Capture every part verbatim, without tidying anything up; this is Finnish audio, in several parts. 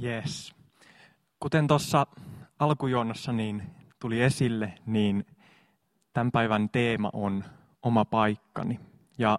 Yes. Kuten tuossa alkujuonnossa niin tuli esille, niin tämän päivän teema on oma paikkani. Ja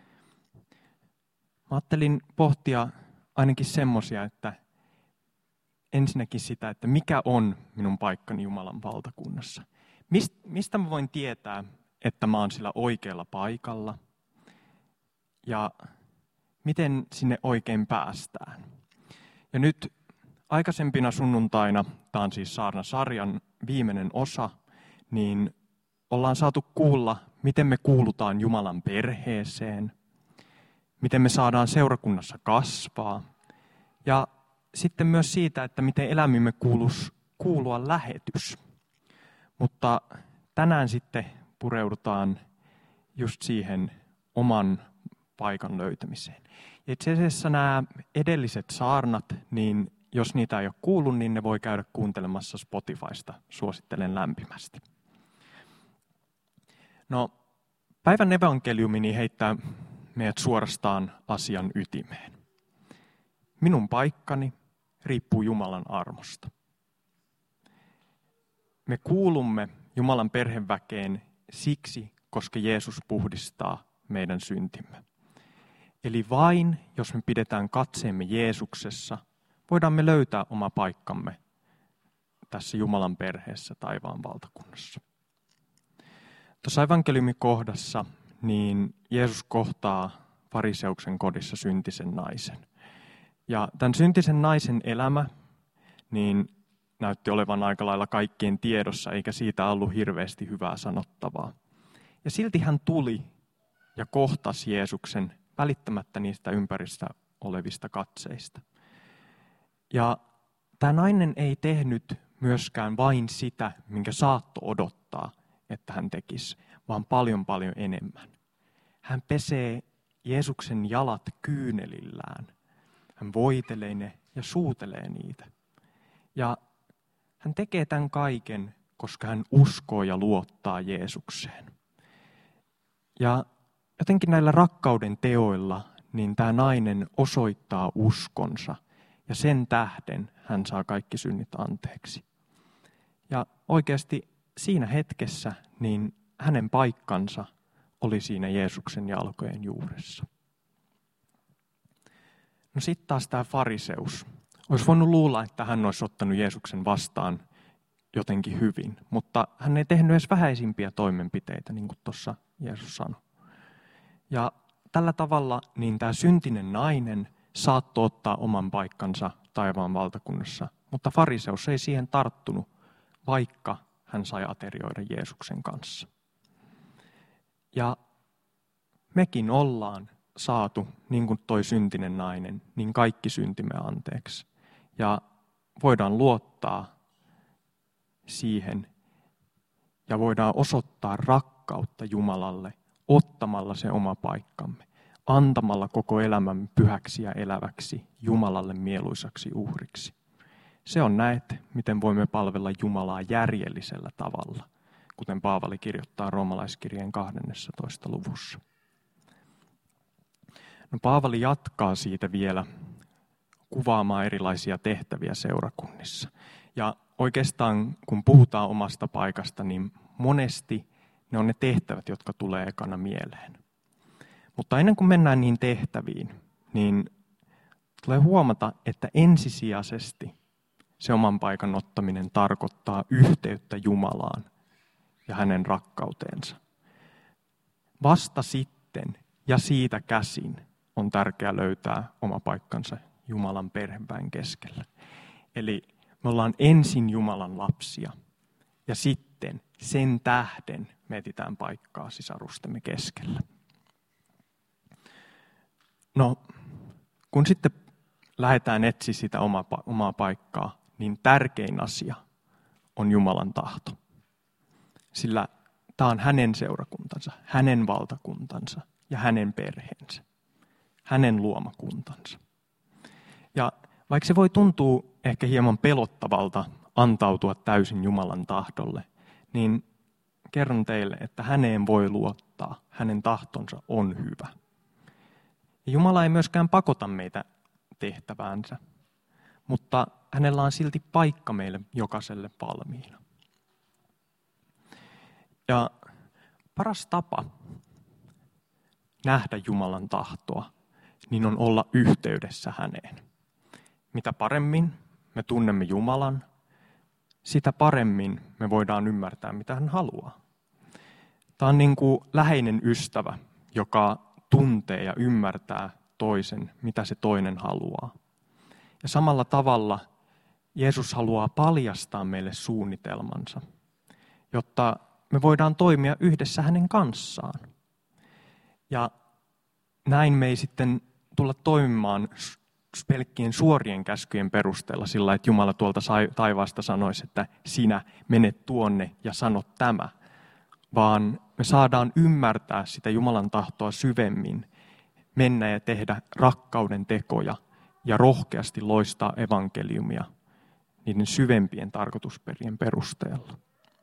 mä ajattelin pohtia ainakin semmoisia, että ensinnäkin sitä, että mikä on minun paikkani Jumalan valtakunnassa. Mist, mistä mä voin tietää, että mä oon sillä oikealla paikalla ja miten sinne oikein päästään. Ja nyt aikaisempina sunnuntaina, tämä on siis saarnasarjan viimeinen osa, niin ollaan saatu kuulla, miten me kuulutaan Jumalan perheeseen, miten me saadaan seurakunnassa kasvaa ja sitten myös siitä, että miten elämimme kuuluisi kuulua lähetys. Mutta tänään sitten pureudutaan just siihen oman paikan löytämiseen. Ja itse asiassa nämä edelliset saarnat, niin jos niitä ei ole kuullut, niin ne voi käydä kuuntelemassa Spotifysta. Suosittelen lämpimästi. No, päivän evankeliumi niin heittää meidät suorastaan asian ytimeen. Minun paikkani riippuu Jumalan armosta. Me kuulumme Jumalan perheväkeen siksi, koska Jeesus puhdistaa meidän syntimme. Eli vain, jos me pidetään katseemme Jeesuksessa, voidaan me löytää oma paikkamme tässä Jumalan perheessä taivaan valtakunnassa. Tuossa evankeliumikohdassa niin Jeesus kohtaa fariseuksen kodissa syntisen naisen. Ja tämän syntisen naisen elämä niin näytti olevan aika lailla kaikkien tiedossa, eikä siitä ollut hirveästi hyvää sanottavaa. Ja silti hän tuli ja kohtasi Jeesuksen välittämättä niistä ympäristä olevista katseista. Ja tämä nainen ei tehnyt myöskään vain sitä, minkä saattoi odottaa, että hän tekisi, vaan paljon paljon enemmän. Hän pesee Jeesuksen jalat kyynelillään. Hän voitelee ne ja suutelee niitä. Ja hän tekee tämän kaiken, koska hän uskoo ja luottaa Jeesukseen. Ja jotenkin näillä rakkauden teoilla niin tämä nainen osoittaa uskonsa. Ja sen tähden hän saa kaikki synnit anteeksi. Ja oikeasti siinä hetkessä niin hänen paikkansa oli siinä Jeesuksen jalkojen juuressa. No sitten taas tämä fariseus. Olisi voinut luulla, että hän olisi ottanut Jeesuksen vastaan jotenkin hyvin, mutta hän ei tehnyt edes vähäisimpiä toimenpiteitä, niin kuin tuossa Jeesus sanoi. Ja tällä tavalla niin tämä syntinen nainen saattoi ottaa oman paikkansa taivaan valtakunnassa, mutta fariseus ei siihen tarttunut, vaikka hän sai aterioida Jeesuksen kanssa. Ja mekin ollaan saatu, niin kuin toi syntinen nainen, niin kaikki syntimme anteeksi. Ja voidaan luottaa siihen ja voidaan osoittaa rakkautta Jumalalle ottamalla se oma paikkamme, antamalla koko elämämme pyhäksi ja eläväksi Jumalalle mieluisaksi uhriksi. Se on näet, miten voimme palvella Jumalaa järjellisellä tavalla, kuten Paavali kirjoittaa roomalaiskirjeen kahdennessatoista luvussa. No, Paavali jatkaa siitä vielä kuvaamaan erilaisia tehtäviä seurakunnissa. Ja oikeastaan kun puhutaan omasta paikasta, niin monesti ne on ne tehtävät, jotka tulee ekana mieleen. Mutta ennen kuin mennään niihin tehtäviin, niin tulee huomata, että ensisijaisesti se oman paikan ottaminen tarkoittaa yhteyttä Jumalaan ja hänen rakkauteensa. Vasta sitten ja siitä käsin on tärkeää löytää oma paikkansa Jumalan perheväen keskellä. Eli me ollaan ensin Jumalan lapsia ja sitten sen tähden me etsitään paikkaa sisarustemme keskellä. No, kun sitten lähdetään etsiä sitä omaa, omaa paikkaa, niin tärkein asia on Jumalan tahto. Sillä tämä on hänen seurakuntansa, hänen valtakuntansa ja hänen perheensä, hänen luomakuntansa. Ja vaikka se voi tuntua ehkä hieman pelottavalta antautua täysin Jumalan tahdolle, niin kerron teille, että häneen voi luottaa, hänen tahtonsa on hyvä. Ja Jumala ei myöskään pakota meitä tehtäväänsä, mutta hänellä on silti paikka meille jokaiselle valmiina. Ja paras tapa nähdä Jumalan tahtoa, niin on olla yhteydessä häneen. Mitä paremmin me tunnemme Jumalan, sitä paremmin me voidaan ymmärtää, mitä hän haluaa. Tämä on niin kuin läheinen ystävä, joka tuntee ja ymmärtää toisen, mitä se toinen haluaa. Ja samalla tavalla Jeesus haluaa paljastaa meille suunnitelmansa, jotta me voidaan toimia yhdessä hänen kanssaan. Ja näin me ei sitten tulla toimimaan pelkkien suorien käskyjen perusteella sillä, että Jumala tuolta taivaasta sanoisi, että sinä menet tuonne ja sanot tämä, vaan me saadaan ymmärtää sitä Jumalan tahtoa syvemmin, mennä ja tehdä rakkauden tekoja ja rohkeasti loistaa evankeliumia niiden syvempien tarkoitusperien perusteella.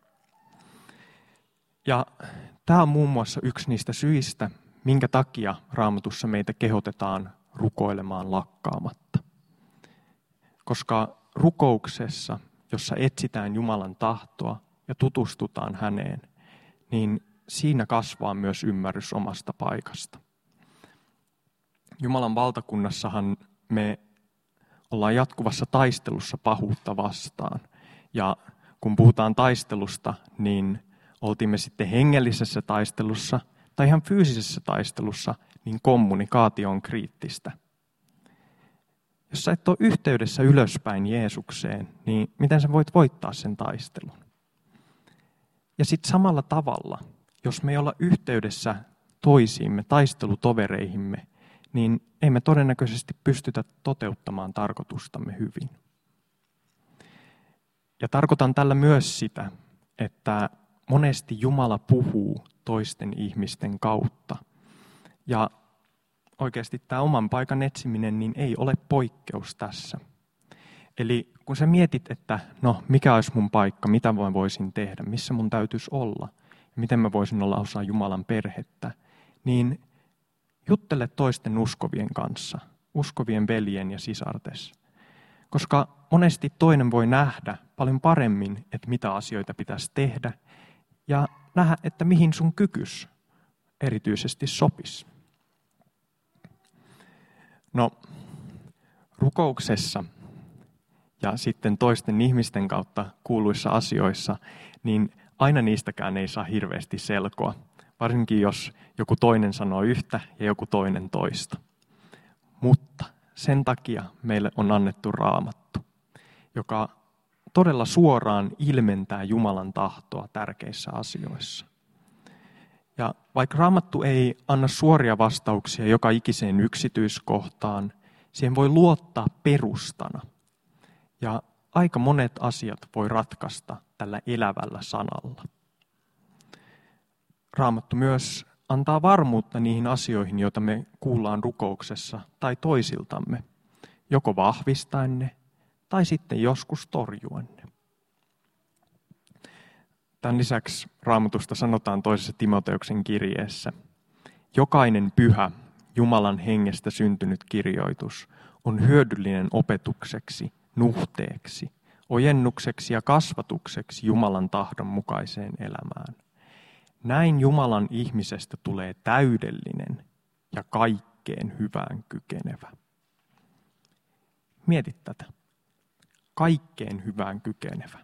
Ja tämä on muun muassa yksi niistä syistä, minkä takia Raamatussa meitä kehotetaan rukoilemaan lakkaamatta. Koska rukouksessa, jossa etsitään Jumalan tahtoa ja tutustutaan häneen, niin siinä kasvaa myös ymmärrys omasta paikasta. Jumalan valtakunnassahan me ollaan jatkuvassa taistelussa pahuutta vastaan. Ja kun puhutaan taistelusta, niin oltiin me sitten hengellisessä taistelussa tai ihan fyysisessä taistelussa, niin kommunikaatio on kriittistä. Jos sä et ole yhteydessä ylöspäin Jeesukseen, niin miten sä voit voittaa sen taistelun? Ja sitten samalla tavalla, jos me ei olla yhteydessä toisiimme, taistelutovereihimme, niin ei me todennäköisesti pystytä toteuttamaan tarkoitustamme hyvin. Ja tarkoitan tällä myös sitä, että monesti Jumala puhuu toisten ihmisten kautta. Ja oikeasti tämä oman paikan etsiminen niin ei ole poikkeus tässä. Eli kun sä mietit, että no mikä olisi mun paikka, mitä mä voisin tehdä, missä mun täytyisi olla, ja miten mä voisin olla osa Jumalan perhettä, niin juttele toisten uskovien kanssa, uskovien veljen ja sisartes. Koska monesti toinen voi nähdä paljon paremmin, että mitä asioita pitäisi tehdä, ja nähdä, että mihin sun kykys erityisesti sopisi. No, rukouksessa ja sitten toisten ihmisten kautta kuuluissa asioissa, niin aina niistäkään ei saa hirveästi selkoa. Varsinkin jos joku toinen sanoo yhtä ja joku toinen toista. Mutta sen takia meille on annettu Raamattu, joka todella suoraan ilmentää Jumalan tahtoa tärkeissä asioissa. Ja vaikka Raamattu ei anna suoria vastauksia joka ikiseen yksityiskohtaan, siihen voi luottaa perustana. Ja aika monet asiat voi ratkaista tällä elävällä sanalla. Raamattu myös antaa varmuutta niihin asioihin, joita me kuullaan rukouksessa tai toisiltamme, joko vahvistaen ne tai sitten joskus torjuen ne. Tämän lisäksi Raamatusta sanotaan toisessa Timoteuksen kirjeessä, jokainen pyhä Jumalan hengestä syntynyt kirjoitus on hyödyllinen opetukseksi, nuhteeksi, ojennukseksi ja kasvatukseksi Jumalan tahdon mukaiseen elämään. Näin Jumalan ihmisestä tulee täydellinen ja kaikkeen hyvään kykenevä. Mieti tätä. Kaikkeen hyvään kykenevä.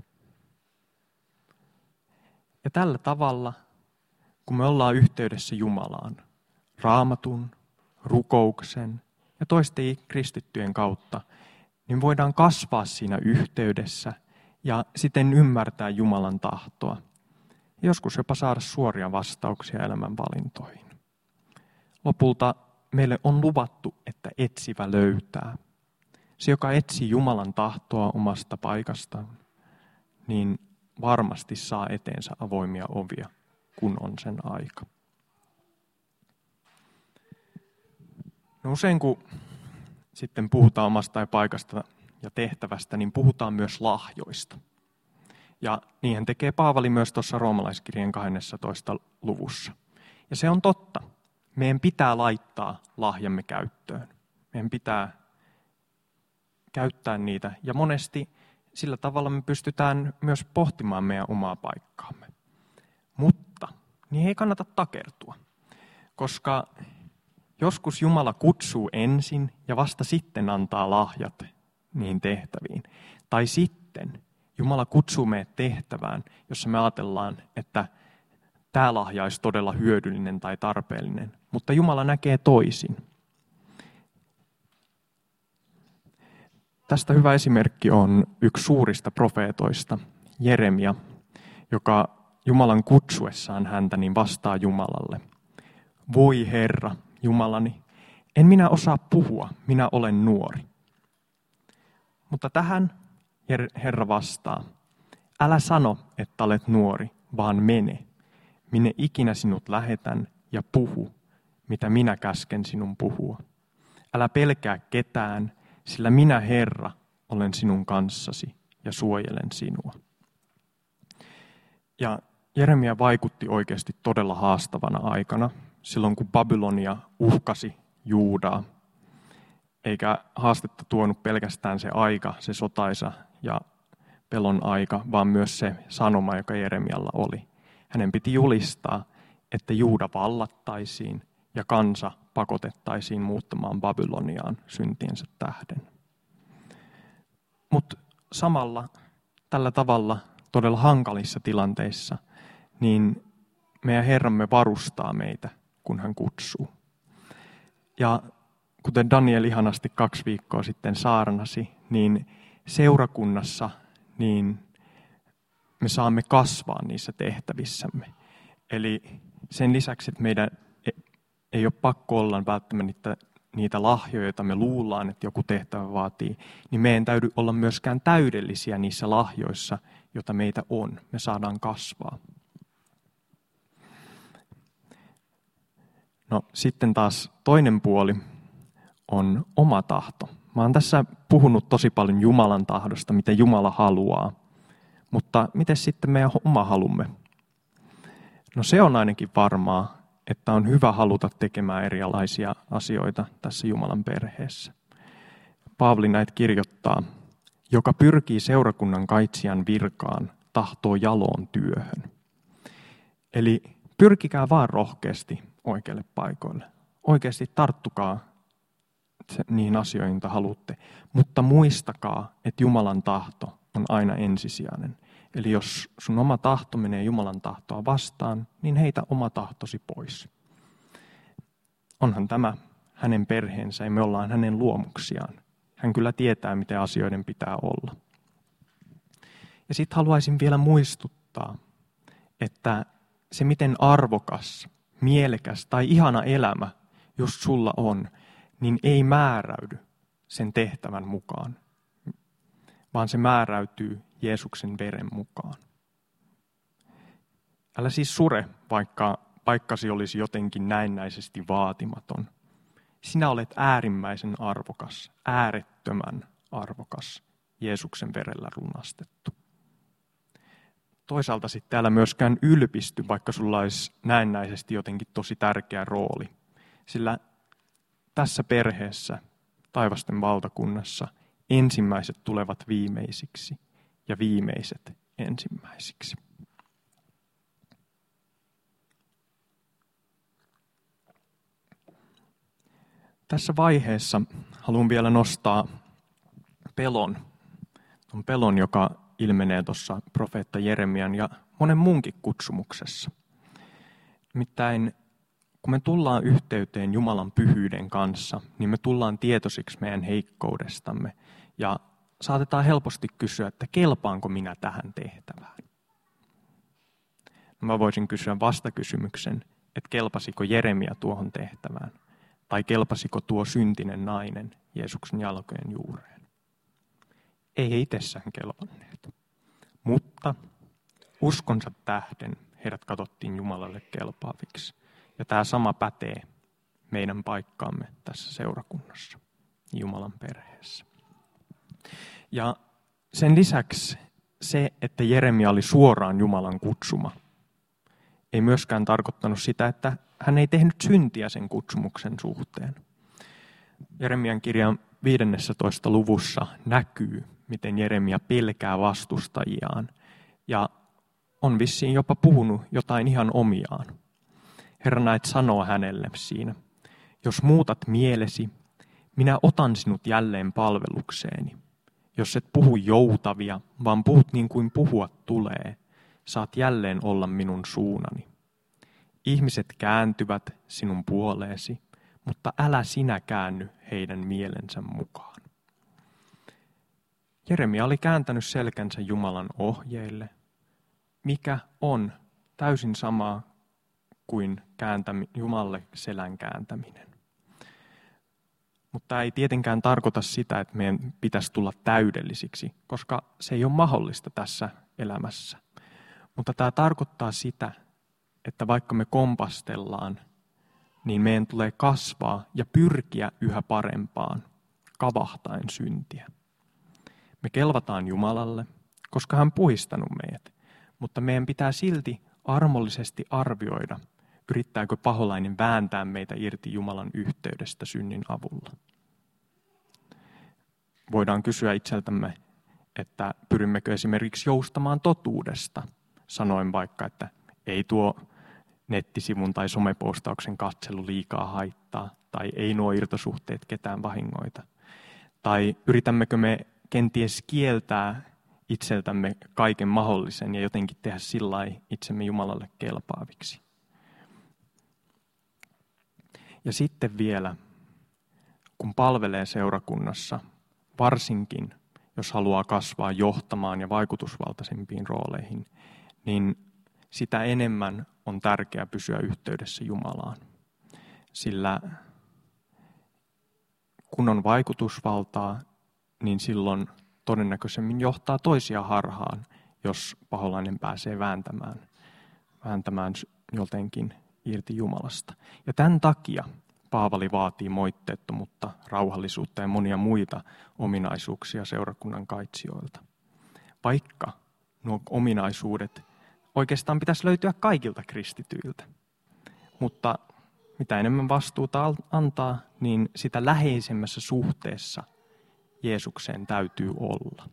Ja tällä tavalla, kun me ollaan yhteydessä Jumalaan, Raamatun, rukouksen ja toisten kristittyjen kautta, niin voidaan kasvaa siinä yhteydessä ja siten ymmärtää Jumalan tahtoa. Joskus jopa saada suoria vastauksia elämän valintoihin. Lopulta meille on luvattu, että etsivä löytää. Se, joka etsii Jumalan tahtoa omasta paikastaan, niin varmasti saa eteensä avoimia ovia, kun on sen aika. No usein kun sitten puhutaan omasta paikasta ja tehtävästä, niin puhutaan myös lahjoista. Ja niinhän tekee Paavali myös tuossa roomalaiskirjeen kahdennessatoista luvussa. Ja se on totta. Meidän pitää laittaa lahjamme käyttöön. Meidän pitää käyttää niitä. Ja monesti sillä tavalla me pystytään myös pohtimaan meidän omaa paikkaamme. Mutta niin ei kannata takertua, koska joskus Jumala kutsuu ensin ja vasta sitten antaa lahjat niihin tehtäviin. Tai sitten Jumala kutsuu meidät tehtävään, jossa me ajatellaan, että tämä lahja olisi todella hyödyllinen tai tarpeellinen, mutta Jumala näkee toisin. Tästä hyvä esimerkki on yksi suurista profeetoista, Jeremia, joka Jumalan kutsuessaan häntä niin vastaa Jumalalle. Voi Herra, Jumalani, en minä osaa puhua, minä olen nuori. Mutta tähän Herra vastaa, älä sano, että olet nuori, vaan mene. Minne ikinä sinut lähetän ja puhu, mitä minä käsken sinun puhua. Älä pelkää ketään, sillä minä Herra olen sinun kanssasi ja suojelen sinua. Ja Jeremia vaikutti oikeasti todella haastavana aikana, silloin kun Babylonia uhkasi Juudaa. Eikä haastetta tuonut pelkästään se aika, se sotaisa ja pelon aika, vaan myös se sanoma, joka Jeremialla oli. Hänen piti julistaa, että Juuda vallattaisiin ja kansa pakotettaisiin muuttamaan Babyloniaan syntiensä tähden. Mutta samalla tällä tavalla todella hankalissa tilanteissa, niin meidän Herramme varustaa meitä, kun hän kutsuu. Ja kuten Daniel ihanasti kaksi viikkoa sitten saarnasi, niin seurakunnassa niin me saamme kasvaa niissä tehtävissämme. Eli sen lisäksi, että meidän ei ole pakko olla välttämättä niitä, niitä lahjoja, joita me luullaan, että joku tehtävä vaatii, niin meidän täytyy olla myöskään täydellisiä niissä lahjoissa, joita meitä on. Me saadaan kasvaa. No sitten taas toinen puoli on oma tahto. Mä oon tässä puhunut tosi paljon Jumalan tahdosta, mitä Jumala haluaa. Mutta miten sitten meidän oma halumme? No se on ainakin varmaa, että on hyvä haluta tekemään erilaisia asioita tässä Jumalan perheessä. Paavali näitä kirjoittaa, joka pyrkii seurakunnan kaitsijan virkaan, tahtoo jaloon työhön. Eli pyrkikää vaan rohkeasti oikeille paikoille. Oikeasti tarttukaa niihin asioihin, joita haluatte. Mutta muistakaa, että Jumalan tahto on aina ensisijainen. Eli jos sun oma tahto menee Jumalan tahtoa vastaan, niin heitä oma tahtosi pois. Onhan tämä hänen perheensä ja me ollaan hänen luomuksiaan. Hän kyllä tietää, miten asioiden pitää olla. Ja sitten haluaisin vielä muistuttaa, että se miten arvokas, mielekäs tai ihana elämä just sulla on, niin ei määräydy sen tehtävän mukaan, vaan se määräytyy Jeesuksen veren mukaan. Älä siis sure, vaikka paikkasi olisi jotenkin näennäisesti vaatimaton. Sinä olet äärimmäisen arvokas, äärettömän arvokas, Jeesuksen verellä runastettu. Toisaalta sitten täällä myöskään ylpisty, vaikka sulla olisi näennäisesti jotenkin tosi tärkeä rooli. Sillä tässä perheessä, taivasten valtakunnassa, ensimmäiset tulevat viimeisiksi ja viimeiset ensimmäisiksi. Tässä vaiheessa haluan vielä nostaa pelon. On pelon, joka ilmenee tuossa profeetta Jeremian ja monen muunkin kutsumuksessa. Nimittäin kun me tullaan yhteyteen Jumalan pyhyyden kanssa, niin me tullaan tietoisiksi meidän heikkoudestamme ja saatetaan helposti kysyä, että kelpaanko minä tähän tehtävään. Mä voisin kysyä vastakysymyksen, että kelpasiko Jeremia tuohon tehtävään tai kelpasiko tuo syntinen nainen Jeesuksen jalkojen juureen. Ei he itsessään kelvanneet, mutta uskonsa tähden heidät katsottiin Jumalalle kelpaaviksi. Ja tämä sama pätee meidän paikkaamme tässä seurakunnassa, Jumalan perheessä. Ja sen lisäksi se, että Jeremia oli suoraan Jumalan kutsuma, ei myöskään tarkoittanut sitä, että hän ei tehnyt syntiä sen kutsumuksen suhteen. Jeremian kirjan viidennessätoista luvussa näkyy, miten Jeremia pelkää vastustajiaan ja on vissiin jopa puhunut jotain ihan omiaan. Herra näet sanoo hänelle siinä, jos muutat mielesi, minä otan sinut jälleen palvelukseeni. Jos et puhu joutavia, vaan puhut niin kuin puhua tulee, saat jälleen olla minun suunani. Ihmiset kääntyvät sinun puoleesi, mutta älä sinä käänny heidän mielensä mukaan. Jeremia oli kääntänyt selkänsä Jumalan ohjeille, mikä on täysin sama kuin kääntämi, Jumalalle selän kääntäminen. Mutta tämä ei tietenkään tarkoita sitä, että meidän pitäisi tulla täydellisiksi, koska se ei ole mahdollista tässä elämässä. Mutta tämä tarkoittaa sitä, että vaikka me kompastellaan, niin meidän tulee kasvaa ja pyrkiä yhä parempaan, kavahtaen syntiä. Me kelvataan Jumalalle, koska hän on puhdistanut meidät, mutta meidän pitää silti armollisesti arvioida, yrittääkö paholainen vääntää meitä irti Jumalan yhteydestä synnin avulla. Voidaan kysyä itseltämme, että pyrimmekö esimerkiksi joustamaan totuudesta, sanoen vaikka, että ei tuo nettisivun tai somepostauksen katselu liikaa haittaa, tai ei nuo irtosuhteet ketään vahingoita. Tai yritämmekö me kenties kieltää itseltämme kaiken mahdollisen ja jotenkin tehdä sillai itsemme Jumalalle kelpaaviksi. Ja sitten vielä, kun palvelee seurakunnassa, varsinkin jos haluaa kasvaa johtamaan ja vaikutusvaltaisempiin rooleihin, niin sitä enemmän on tärkeää pysyä yhteydessä Jumalaan. Sillä kun on vaikutusvaltaa, niin silloin todennäköisemmin johtaa toisia harhaan, jos paholainen pääsee vääntämään, vääntämään jotenkin irti Jumalasta. Ja tämän takia Paavali vaatii moitteettomuutta, rauhallisuutta ja monia muita ominaisuuksia seurakunnan kaitsijoilta. Vaikka nuo ominaisuudet oikeastaan pitäisi löytyä kaikilta kristityiltä. Mutta mitä enemmän vastuuta antaa, niin sitä läheisemmässä suhteessa Jeesukseen täytyy olla.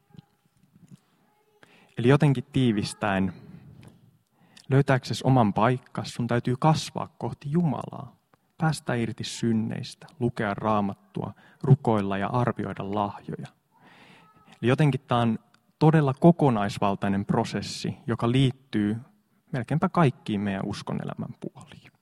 Eli jotenkin tiivistäen, löytääksesi oman paikkas, sun täytyy kasvaa kohti Jumalaa. Päästä irti synneistä, lukea Raamattua, rukoilla ja arvioida lahjoja. Eli jotenkin tämä on todella kokonaisvaltainen prosessi, joka liittyy melkeinpä kaikkiin meidän uskonelämän puoliin.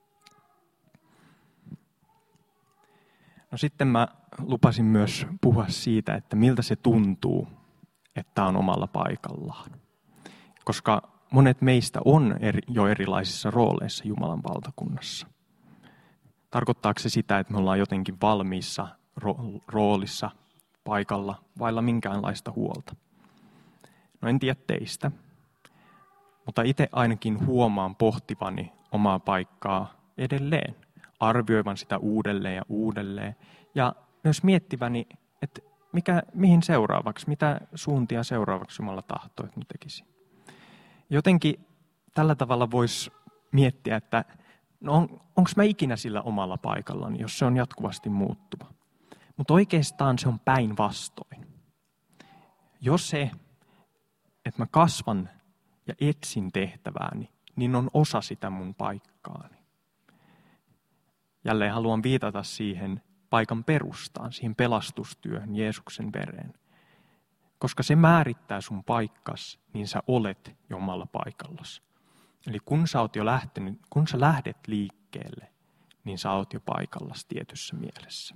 No sitten mä lupasin myös puhua siitä, että miltä se tuntuu, että on omalla paikallaan. Koska monet meistä on eri, jo erilaisissa rooleissa Jumalan valtakunnassa. Tarkoittaako se sitä, että me ollaan jotenkin valmiissa ro- roolissa, paikalla, vailla minkäänlaista huolta? No en tiedä teistä, mutta itse ainakin huomaan pohtivani omaa paikkaa edelleen, arvioivan sitä uudelleen ja uudelleen ja myös miettiväni, että mikä, mihin seuraavaksi, mitä suuntia seuraavaksi Jumala tahtoo, että nyt tekisi. Jotenkin tällä tavalla voisi miettiä, että no on, onko mä ikinä sillä omalla paikallani, jos se on jatkuvasti muuttuva. Mutta oikeastaan se on päinvastoin. Jos se, että mä kasvan ja etsin tehtävääni, niin on osa sitä mun paikkaani. Jälleen haluan viitata siihen paikan perustaan, siihen pelastustyöhön, Jeesuksen vereen. Koska se määrittää sun paikkas, niin sä olet jo omalla paikallasi. Eli kun sä oot jo lähtenyt, kun sä lähdet liikkeelle, niin sä oot jo paikallasi tietyssä mielessä.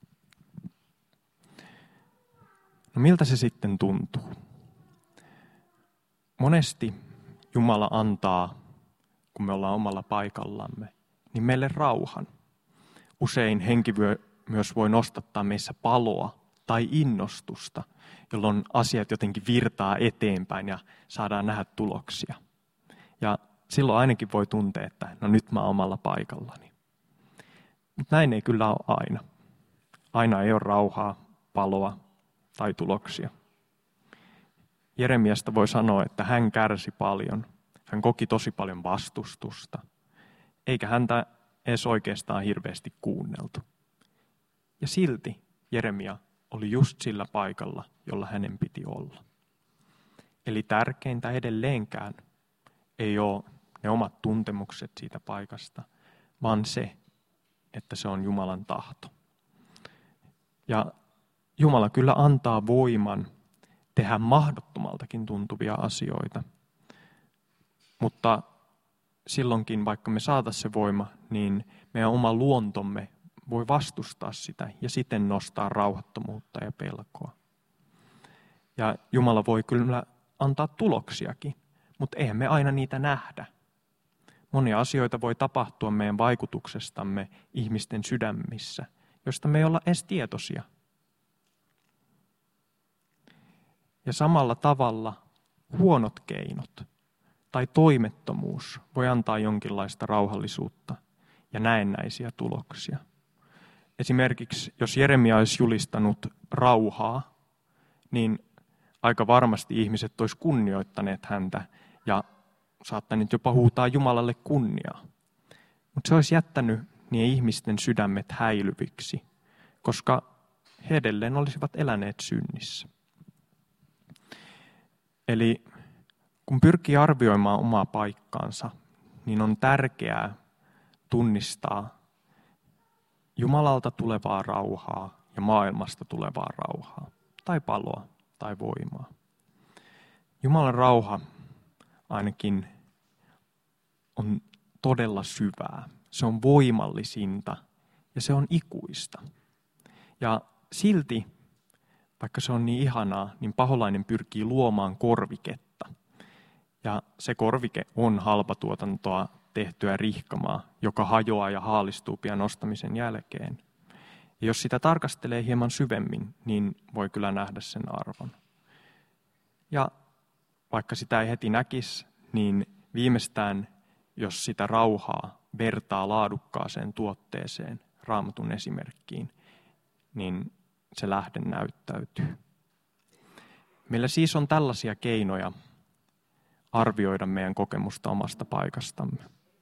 No miltä se sitten tuntuu? Monesti Jumala antaa, kun me ollaan omalla paikallamme, niin meille rauhan. Usein henki myös voi nostattaa meissä paloa tai innostusta, jolloin asiat jotenkin virtaa eteenpäin ja saadaan nähdä tuloksia. Ja silloin ainakin voi tuntea, että no nyt mä oon omalla paikallani. Mutta näin ei kyllä ole aina. Aina ei ole rauhaa, paloa tai tuloksia. Jeremiasta voi sanoa, että hän kärsi paljon. Hän koki tosi paljon vastustusta. Eikä häntä edes oikeastaan hirveästi kuunneltu. Ja silti Jeremia oli just sillä paikalla, jolla hänen piti olla. Eli tärkeintä edelleenkään ei ole ne omat tuntemukset siitä paikasta, vaan se, että se on Jumalan tahto. Ja Jumala kyllä antaa voiman tehdä mahdottomaltakin tuntuvia asioita. Mutta silloinkin, vaikka me saataisiin se voima, niin meidän oma luontomme voi vastustaa sitä ja siten nostaa rauhattomuutta ja pelkoa. Ja Jumala voi kyllä antaa tuloksiakin, mutta eihän me aina niitä nähdä. Monia asioita voi tapahtua meidän vaikutuksestamme ihmisten sydämissä, josta me ei olla edes tietoisia. Ja samalla tavalla huonot keinot tai toimettomuus voi antaa jonkinlaista rauhallisuutta ja näennäisiä tuloksia. Esimerkiksi jos Jeremia olisi julistanut rauhaa, niin aika varmasti ihmiset olisi kunnioittaneet häntä ja saattaneet jopa huutaa Jumalalle kunniaa. Mutta se olisi jättänyt niin ihmisten sydämet häilyviksi, koska he edelleen olisivat eläneet synnissä. Eli kun pyrkii arvioimaan omaa paikkaansa, niin on tärkeää tunnistaa Jumalalta tulevaa rauhaa ja maailmasta tulevaa rauhaa, tai paloa, tai voimaa. Jumalan rauha ainakin on todella syvää. Se on voimallisinta ja se on ikuista. Ja silti, vaikka se on niin ihanaa, niin paholainen pyrkii luomaan korviketta. Ja se korvike on halpatuotantoa tehtyä rihkamaa, joka hajoaa ja haalistuu pian ostamisen jälkeen. Ja jos sitä tarkastelee hieman syvemmin, niin voi kyllä nähdä sen arvon. Ja vaikka sitä ei heti näkisi, niin viimeistään, jos sitä rauhaa vertaa laadukkaaseen tuotteeseen, Raamatun esimerkkiin, niin se lähde näyttäytyy. Meillä siis on tällaisia keinoja arvioida meidän kokemusta omasta paikastamme.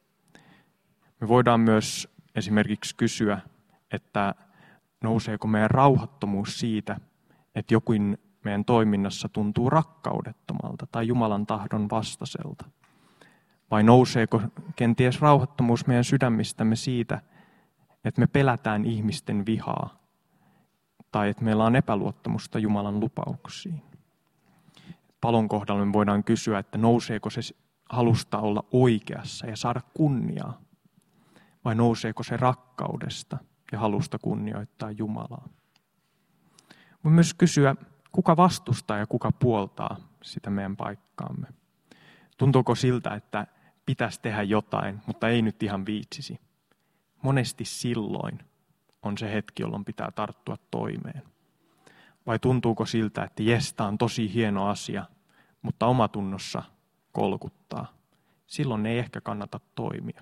Me voidaan myös esimerkiksi kysyä, että nouseeko meidän rauhattomuus siitä, että jokin meidän toiminnassa tuntuu rakkaudettomalta tai Jumalan tahdon vastaiselta. Vai nouseeko kenties rauhattomuus meidän sydämistämme siitä, että me pelätään ihmisten vihaa tai että meillä on epäluottamusta Jumalan lupauksiin. Palon kohdalla me voidaan kysyä, että nouseeko se halusta olla oikeassa ja saada kunniaa, vai nouseeko se rakkaudesta ja halusta kunnioittaa Jumalaa. Voi myös kysyä, kuka vastustaa ja kuka puoltaa sitä meidän paikkaamme. Tuntuuko siltä, että pitäisi tehdä jotain, mutta ei nyt ihan viitsisi? Monesti silloin on se hetki, jolloin pitää tarttua toimeen. Vai tuntuuko siltä, että jes, tämä on tosi hieno asia, mutta omatunnossa kolkuttaa? Silloin ei ehkä kannata toimia.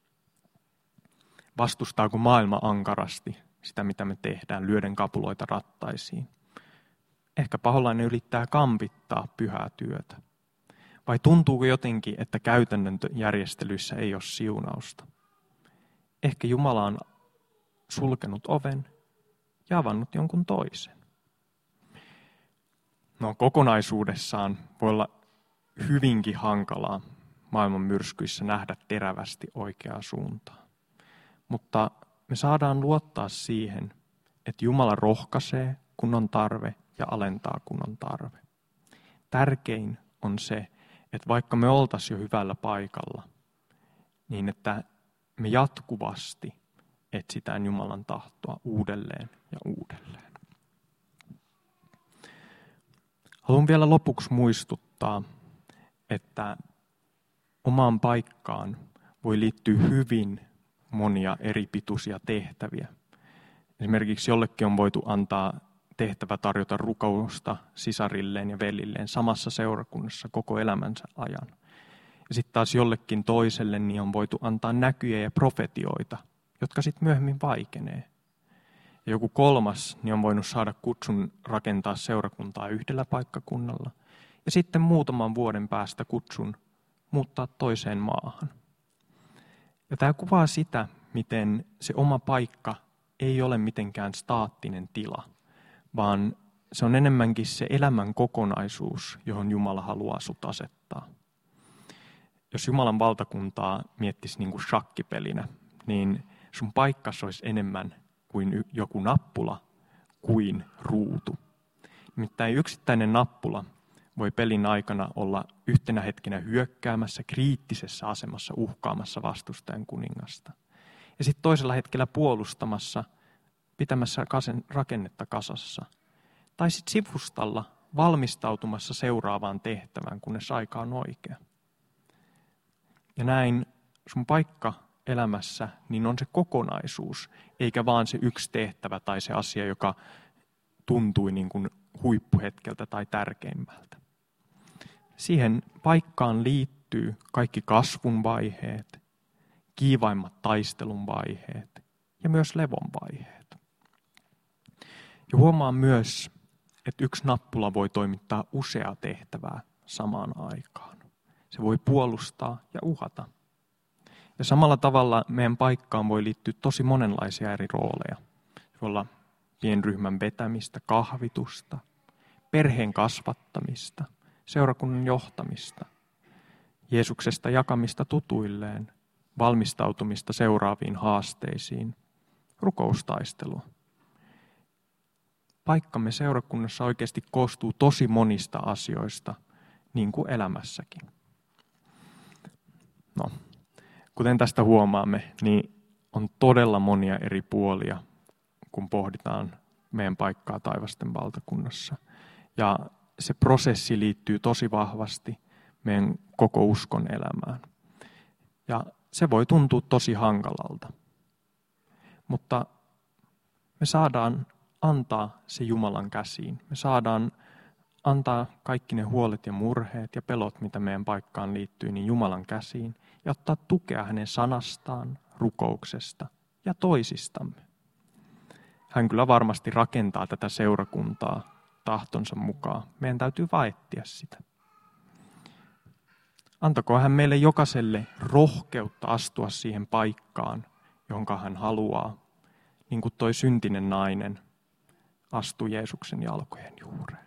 Vastustaako maailma ankarasti sitä, mitä me tehdään, lyöden kapuloita rattaisiin? Ehkä paholainen yrittää kampittaa pyhää työtä. Vai tuntuuko jotenkin, että käytännön järjestelyissä ei ole siunausta? Ehkä Jumala on sulkenut oven ja avannut jonkun toisen. No, kokonaisuudessaan voi olla hyvinkin hankalaa maailman myrskyissä nähdä terävästi oikeaa suuntaa. Mutta me saadaan luottaa siihen, että Jumala rohkaisee, kun on tarve, ja alentaa, kun on tarve. Tärkein on se, että vaikka me oltaisiin jo hyvällä paikalla, niin että me jatkuvasti etsitään Jumalan tahtoa uudelleen ja uudelleen. Haluan vielä lopuksi muistuttaa, että omaan paikkaan voi liittyä hyvin monia eri pituisia tehtäviä. Esimerkiksi jollekin on voitu antaa tehtävä tarjota rukousta sisarilleen ja velilleen samassa seurakunnassa koko elämänsä ajan. Ja sitten taas jollekin toiselle niin on voitu antaa näkyjä ja profetioita, jotka sitten myöhemmin vaikenee. Ja joku kolmas niin on voinut saada kutsun rakentaa seurakuntaa yhdellä paikkakunnalla. Ja sitten muutaman vuoden päästä kutsun muuttaa toiseen maahan. Ja tämä kuvaa sitä, miten se oma paikka ei ole mitenkään staattinen tila, vaan se on enemmänkin se elämän kokonaisuus, johon Jumala haluaa sut asettaa. Jos Jumalan valtakuntaa miettisi niin kuin shakkipelinä, niin sun paikkasi olisi enemmän kuin joku nappula kuin ruutu. Nimittäin yksittäinen nappula voi pelin aikana olla yhtenä hetkenä hyökkäämässä, kriittisessä asemassa, uhkaamassa vastustajan kuningasta. Ja sitten toisella hetkellä puolustamassa, pitämässä rakennetta kasassa. Tai sitten sivustalla valmistautumassa seuraavaan tehtävään, kunnes aika on oikea. Ja näin sun paikka elämässä niin on se kokonaisuus, eikä vaan se yksi tehtävä tai se asia, joka tuntui niin kuin huippuhetkeltä tai tärkeimmältä. Siihen paikkaan liittyy kaikki kasvun vaiheet, kiivaimmat taistelun vaiheet ja myös levon vaiheet. Ja huomaan myös, että yksi nappula voi toimittaa useaa tehtävää samaan aikaan. Se voi puolustaa ja uhata. Ja samalla tavalla meidän paikkaan voi liittyä tosi monenlaisia eri rooleja. Se voi olla pienryhmän vetämistä, kahvitusta, perheen kasvattamista, seurakunnan johtamista, Jeesuksesta jakamista tutuilleen, valmistautumista seuraaviin haasteisiin, rukoustaistelua. Paikkamme seurakunnassa oikeasti koostuu tosi monista asioista, niin kuin elämässäkin. No, kuten tästä huomaamme, niin on todella monia eri puolia, kun pohditaan meidän paikkaa taivasten valtakunnassa. Ja se prosessi liittyy tosi vahvasti meidän koko uskon elämään. Ja se voi tuntua tosi hankalalta. Mutta me saadaan antaa se Jumalan käsiin. Me saadaan antaa kaikki ne huolet ja murheet ja pelot, mitä meidän paikkaan liittyy, niin Jumalan käsiin. Ja ottaa tukea hänen sanastaan, rukouksesta ja toisistamme. Hän kyllä varmasti rakentaa tätä seurakuntaa tahtonsa mukaan. Meidän täytyy vain etsiä sitä. Antakoon hän meille jokaiselle rohkeutta astua siihen paikkaan, jonka hän haluaa, niin kuin toi syntinen nainen astui Jeesuksen jalkojen juureen.